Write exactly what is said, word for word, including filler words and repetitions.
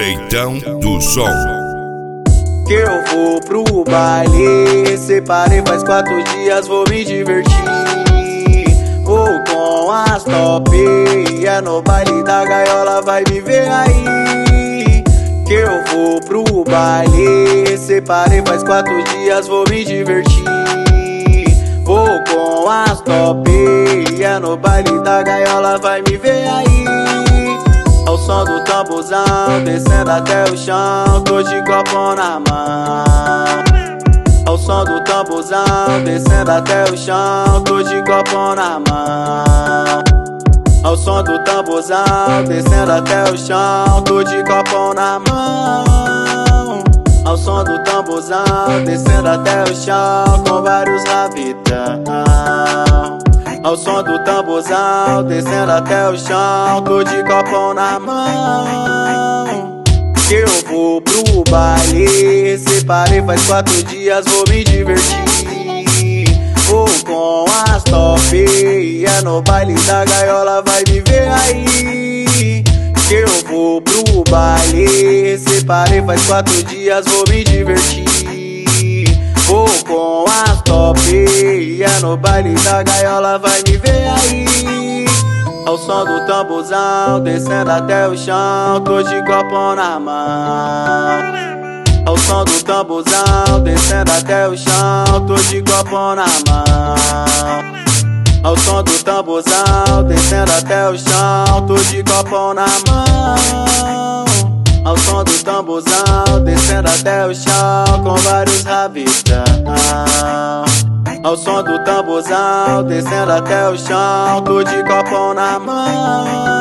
Jeitão do Som. Que eu vou pro baile, separei faz quatro dias, vou me divertir. Vou com as top, é no baile da gaiola, vai me ver aí. Que eu vou pro baile, separei faz quatro dias, vou me divertir. Vou com as top, é no baile da gaiola, vai me ver aí. Ao som do tamborzão, descendo até o chão, tô de copo na mão. Ao som do tamborzão, descendo até o chão, tô de copo na mão. Ao som do tamborzão, descendo até o chão, tô de copo na mão. Ao som do tamborzão, descendo até o chão, com vários rabitão. Ao som do tamborzão, descendo até o chão, tô de copão na mão. Que eu vou pro baile, separei faz quatro dias, vou me divertir. Vou com as top, é no baile da gaiola, vai me ver aí. Que eu vou pro baile, separei faz quatro dias, vou me divertir. Vou com as top, é no baile da gaiola, vai me ver aí. Ao som do tamborzão, descendo até o chão, tô de copo na mão. Ao som do tamborzão, descendo até o chão, tô de copo na mão. Ao som do tamborzão, descendo até o chão, tô de copo na mão. Ao som do tamborzão, descendo até o chão, com vários rabitão. Ao som do tamborzão, descendo até o chão, tô de copo na mão.